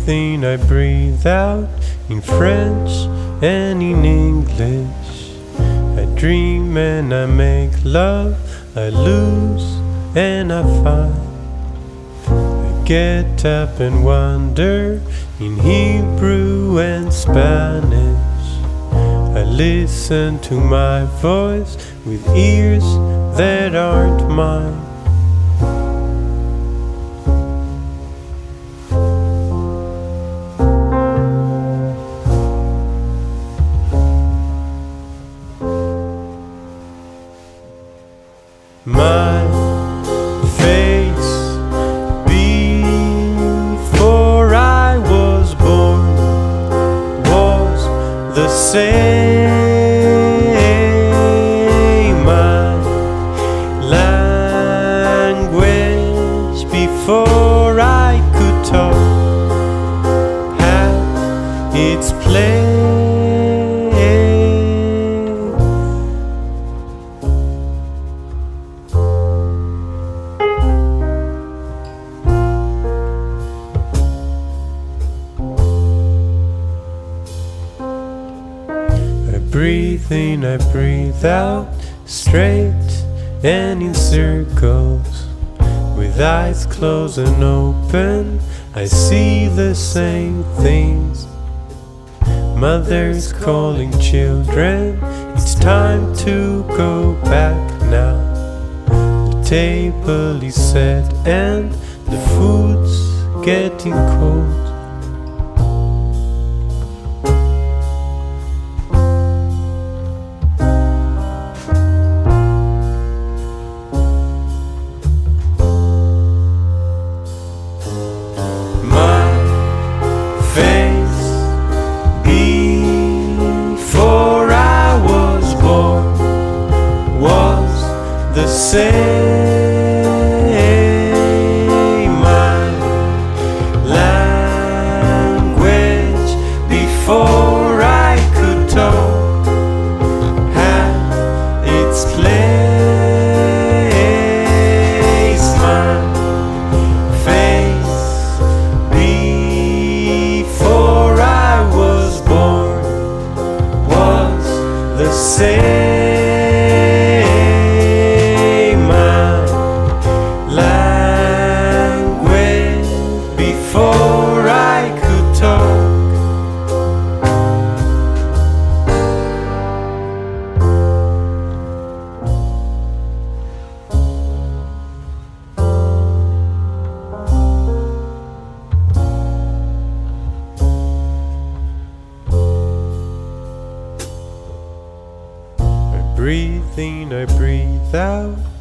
breathe in, I breathe out, in French and in English. I dream and I make love, I lose and I find. I get up and wonder in Hebrew and Spanish. I listen to my voice with ears that aren't mine. My face before I was born was the same. My language before I could talk had its place. I breathe in, I breathe out, straight and in circles. With eyes closed and open, I see the same things. Mothers calling children, it's time to go back now. The table is set and the food's getting cold. The same. My language before I could talk had its place. My face before I was born was the same. Before I could talk, I breathe in, I breathe out.